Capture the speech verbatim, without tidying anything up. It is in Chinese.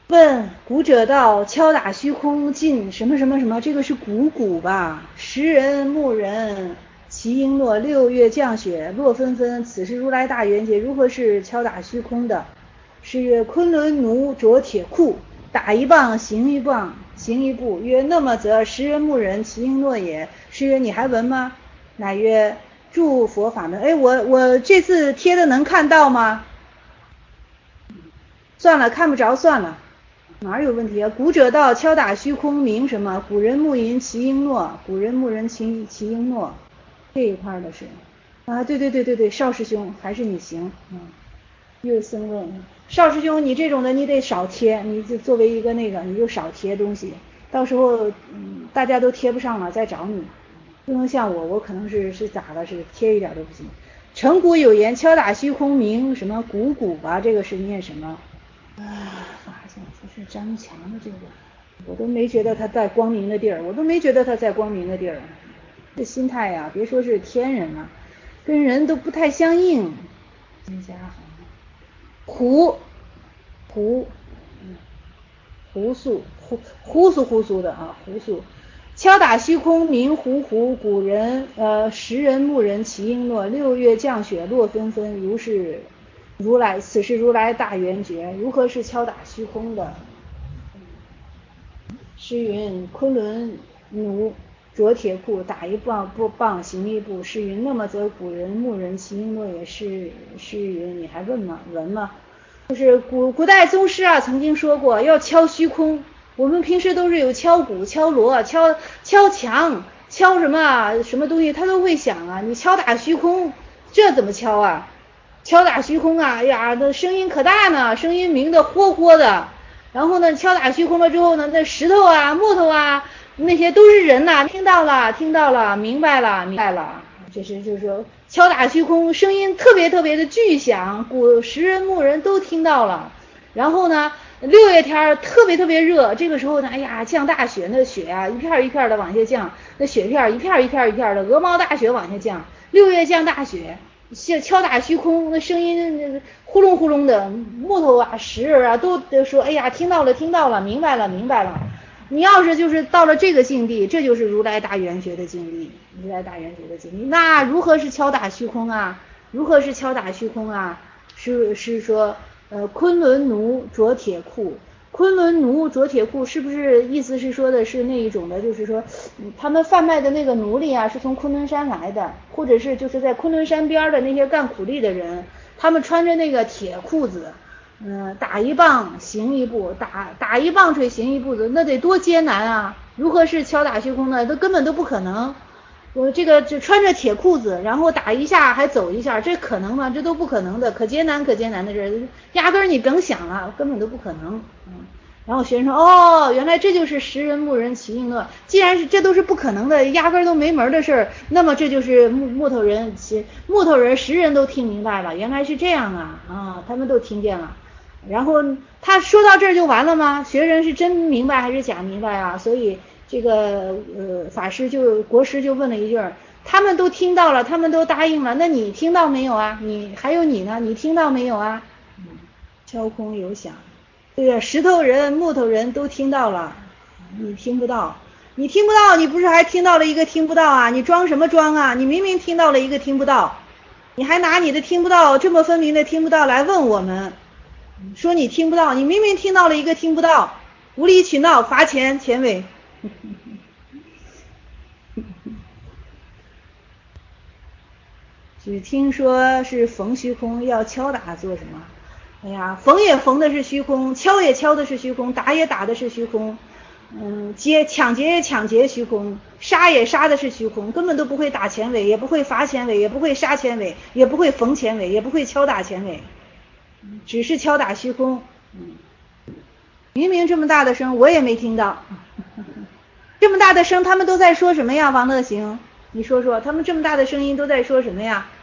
问古者道，敲打虚空尽什么什么什么，这个是鼓鼓吧？时人木人其璎珞，六月降雪落纷纷，此是如来大圆觉。如何是敲打虚空的？是曰：昆仑奴着铁库，打一棒行一棒行一步。曰：那么则时人木人其璎珞也。是曰：你还闻吗？乃曰：诸佛法门。哎，我我这次贴的能看到吗？算了，看不着算了。哪有问题啊？古者道，敲打虚空名什么？古人木吟其璎珞，古人木人其其璎珞，这一块的是啊，对对对对对，邵师兄还是你行啊。又僧问邵师兄，你这种的你得少贴，你就作为一个那个，你就少贴东西，到时候嗯大家都贴不上了再找你，不能像我，我可能是是咋了，是贴一点都不行。成古有言，敲打虚空名什么鼓鼓吧？这个是念什么？啊，发现这是张强的这个，我都没觉得他在光明的地儿，我都没觉得他在光明的地儿。这心态呀、啊，别说是天人了、啊，跟人都不太相应。增加好，胡胡胡素胡胡苏胡苏的啊，胡苏。敲打虚空名胡胡，古人呃时人木人其璎珞，六月降雪落纷纷，如是如来，此是如来大圆觉。如何是敲打虚空的？诗云：昆仑奴着铁库，打一棒不棒行一步。诗云：那么则古人木人其璎珞也。是诗云：你还问吗？闻吗？就是古古代宗师啊，曾经说过要敲虚空。我们平时都是有敲鼓、敲锣、敲敲墙、敲什么什么东西，他都会响啊。你敲打虚空，这怎么敲啊？敲打虚空啊，哎呀，那声音可大呢，声音鸣得豁豁的。然后呢，敲打虚空了之后呢，那石头啊、木头啊，那些都是人呐、啊，听到了，听到了，明白了，明白了。这是就是说，敲打虚空，声音特别特别的巨响，古时人木人都听到了。然后呢，六月天特别特别热，这个时候呢，哎呀，降大雪，那雪啊一片一片的往下降，那雪片一片一片一片的，鹅毛大雪往下降。六月降大雪，敲打虚空，那声音呼隆呼隆的，木头啊、石啊都说，哎呀，听到了，听到了，明白了，明白了。你要是就是到了这个境地，这就是如来大圆觉的境地，如来大圆觉的境地。那如何是敲打虚空啊？如何是敲打虚空啊？是是说，呃，昆仑奴着铁库。昆仑奴着铁库是不是意思是说的是那一种的，就是说他们贩卖的那个奴隶啊，是从昆仑山来的，或者是就是在昆仑山边的那些干苦力的人，他们穿着那个铁裤子，嗯，打一棒行一步，打打一棒槌行一步子，那得多艰难啊！如何是敲打虚空呢？都根本都不可能。我这个就穿着铁裤子，然后打一下还走一下，这可能吗？这都不可能的，可艰难可艰难的事，压根儿你甭想了，根本都不可能。嗯，然后学生说，哦，原来这就是时人木人其璎珞。既然是这都是不可能的，压根儿都没门的事儿，那么这就是木木头人，其木头人时人都听明白了，原来是这样啊啊，他们都听见了。然后他说到这儿就完了吗？学生是真明白还是假明白啊？所以这个呃法师就国师就问了一句，他们都听到了，他们都答应了，那你听到没有啊？你还有你呢，你听到没有啊？嗯，敲空有响，对呀，石头人、木头人都听到了，你听不到，你听不到，你不是还听到了一个听不到啊？你装什么装啊？你明明听到了一个听不到，你还拿你的听不到这么分明的听不到来问我们。说你听不到，你明明听到了一个听不到，无理取闹，罚钱，钱尾。只听说是逢虚空，要敲打做什么？哎呀，逢也逢的是虚空，敲也敲的是虚空，打也打的是虚空，嗯，劫抢劫也抢劫虚空，杀也杀的是虚空，根本都不会打钱尾，也不会罚钱尾，也不会杀钱尾，也不会逢钱尾，也不会敲打钱尾，只是敲打虚空。嗯，明明这么大的声我也没听到，这么大的声他们都在说什么呀？王乐行，你说说他们这么大的声音都在说什么呀？